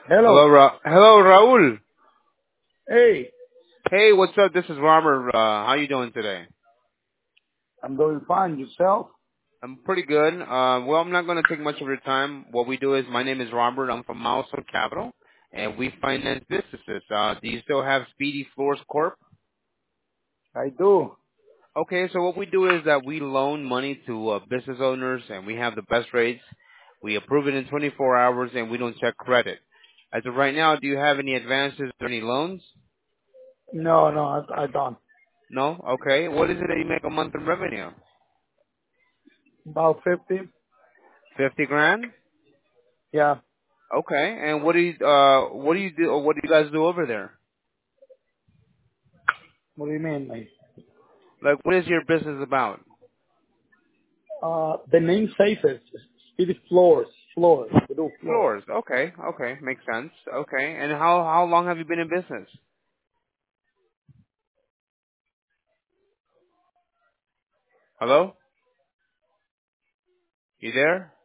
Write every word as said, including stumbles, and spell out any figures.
Hello. Hello, Ra- Hello, Raul. Hey, Hey, what's up? This is Robert. Uh, how you doing today? I'm doing fine. Yourself? I'm pretty good. Uh, well, I'm not going to take much of your time. What we do is, my name is Robert. I'm from Milestone Capital, and we finance businesses. Uh, do you still have Speedy Floors Corp? I do. Okay, so what we do is that we loan money to uh, business owners, and we have the best rates. We approve it in twenty-four hours, and we don't check credit. As of right now, do you have any advances or any loans? No, no, I, I don't. No? Okay. What is it that you make a month in revenue? About fifty? fifty grand? Yeah. Okay. And what do you uh what do you do what do you guys do over there? What do you mean, mate? Like what is your business about? Uh, the name says it. Speedy floors. Floors. We do floors. Floors. Okay. Okay. Makes sense. Okay. And how how long have you been in business? Hello? You there?